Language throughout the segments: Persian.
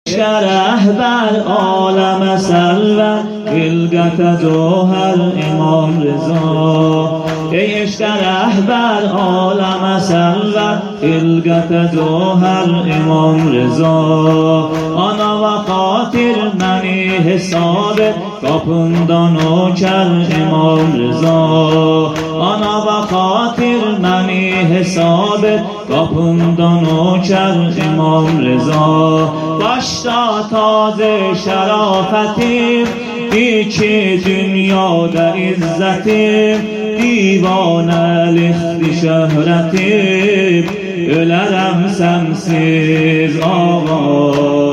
رهبر عالم سلوت خلقت جوهر امام رضا ای عشق رهبر عالم سلوت خلقت جوهر امام رضا ana ve katil meni hesabet kapından uçar İmam Rıza ana ve katil meni hesabet kapından uçar İmam Rıza başta taze şerafetim iki dünyada izzetim divanelikti şöhretim ölerem sensiz ağa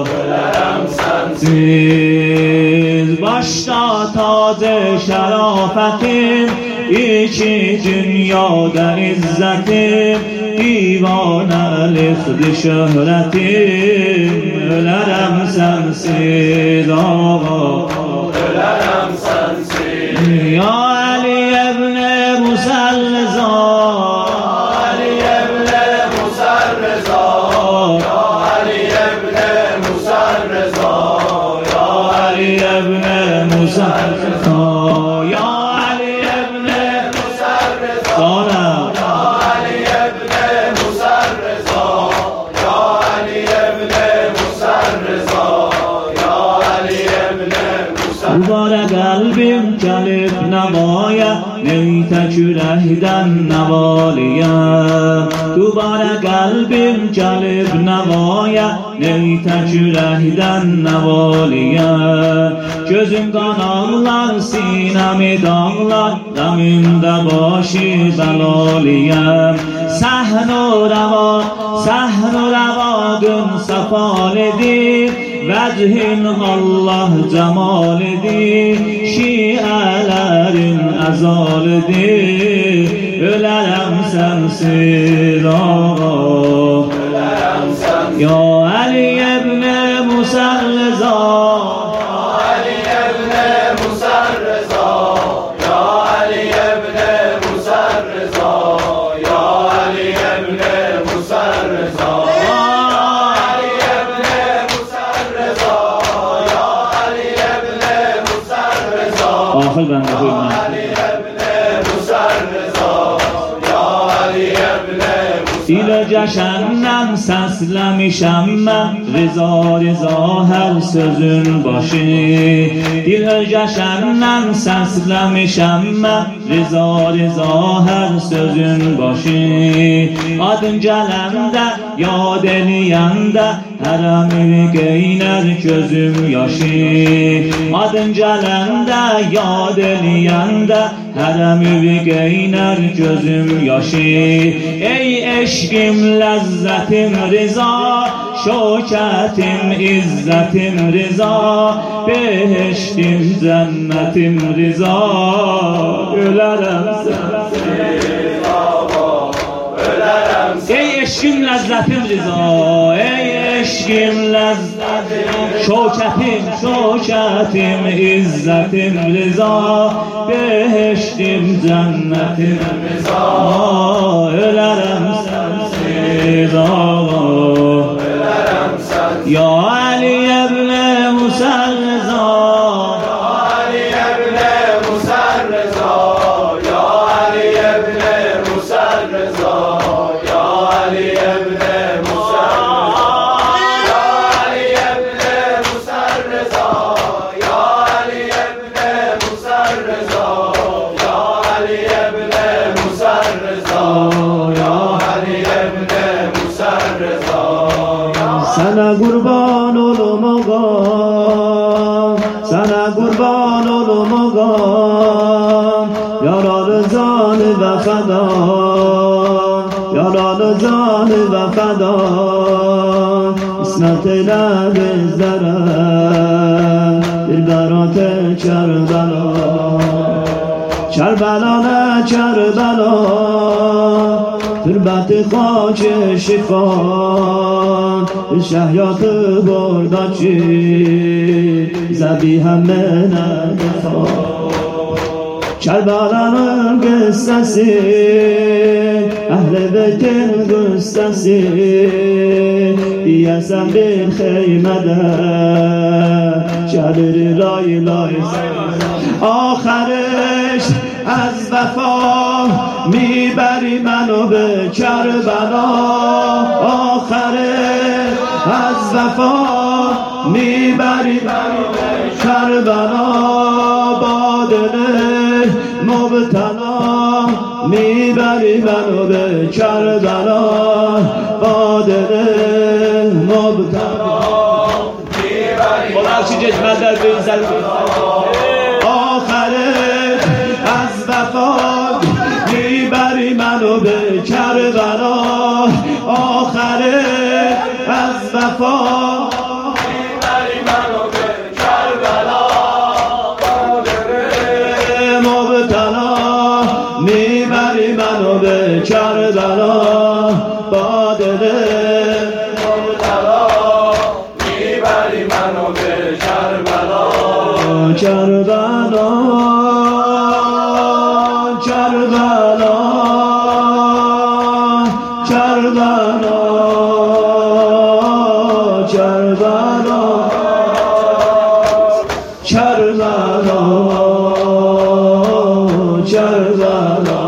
siz başta taze şerafetim iki dünyada izzetim divanelikti şöhretim ölerem sensiz ağa ölerem sensiz ya Ali ebne Muselleza Mübarek kalbim gelip nevaya neytek yürekten nevaliyem Mübarek kalbim gelip nevaya neytek yürekten nevaliyem Gözüm kan ağlar sinemi dağlar Damimde başı belaliyem Sehn-u reva gün sefalidir Vecihin Allah cemalidir Şiələrin əzalidir Ölərəm sensiz ağa Ölərəm sensiz Ya Ali ebne Muselleza Ya Ali ebne Muselleza Ya Ali ebne Muselleza Ya Ali ebne Muselleza آخر بنده خوی دیل جشنم سسلمیشم من رضا رضا هر sözün başı دیل جشنم سسلمیشم من رضا رضا her sözün başı adın gələndə yad eləyəndə hərəmi qeynər gözüm yaşı adın gələndə yad eləyəndə hərəmi qeynər gözüm yaşı ey eşqim ləzzətim rıza şökətim izzətim rıza behiştim cənnətim rıza ölərəm sensiz ağa ölərəm ey eşqim ləzzətim rıza ey eşqim ləzzətim şökətim izzətim rıza behiştim cənnətim rıza ölərəm sensiz ağa ölərəm sensiz ya Ali ebne Muselleza ya Ali ebne Muselleza ya Ali ebne Muselleza ya Ali ebne Muselleza ya Ali ebne Muselleza ya Ali ebne Muselleza ya Ali ebne Muselleza ya Ali ebne Muselleza sana kurban olum ağam sana kurban olum ağam yaralı canı ve feda yaralı canı ve feda İsmet eyle bizlere bir berat-ı Kerbela Kerbela ne Kerbela türbeti خاک şifan şehyatı bordaçı زبیهم من دفاع Kerbela'nın kıssası, Ehl-i Beyt'in kıssası, diyesen bir heymede gelir lay lay. آخرش از وفا میبری منو به کربلا آخرش از وفا میبری منو به کربلا با دل مبتلا میبری منو به کربلا با دل مبتلا میبری آخرش از وفا میبری منو به کربلا آخرش از وفا میبری منو به کربلا مبتلا میبری منو به کربلا با دل مبتلا میبری منو به کربلا کربلا کربلا کربلا کربلا کربلا کربلا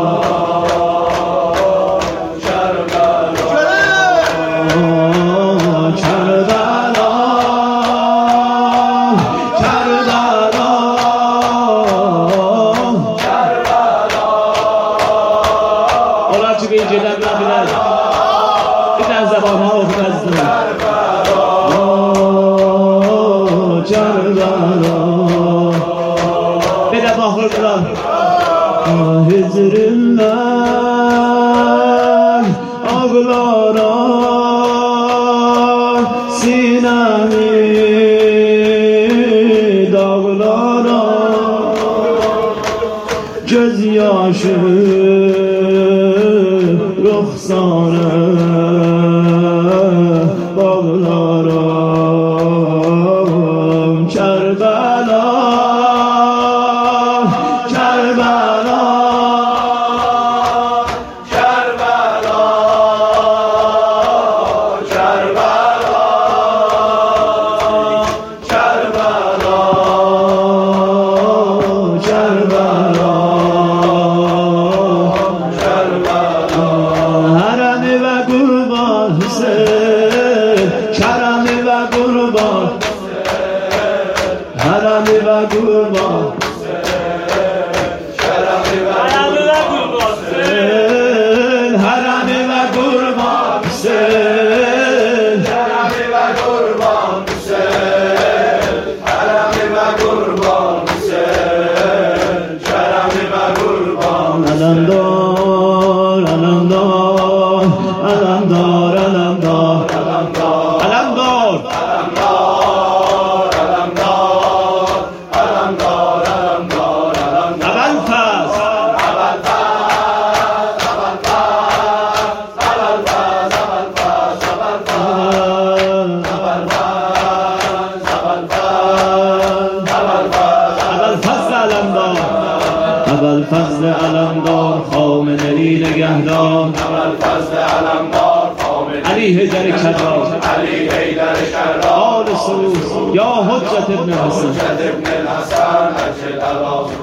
Hicrinden ağlaram sinemi dağlaram gözyaşı ruhsana bağlaram Kerbela Kerbela Harami ve kurban Harami ve kurban Harami ve kurban Harami ve kurban Harami ve kurban Harami ve kurban Alamdar alamdar alamdar alamdar alamdar فضل علمدار خامنه‌ای نگهدار فضل علمدار علی حیدر کرار آل سرور یا حجت ابن حسن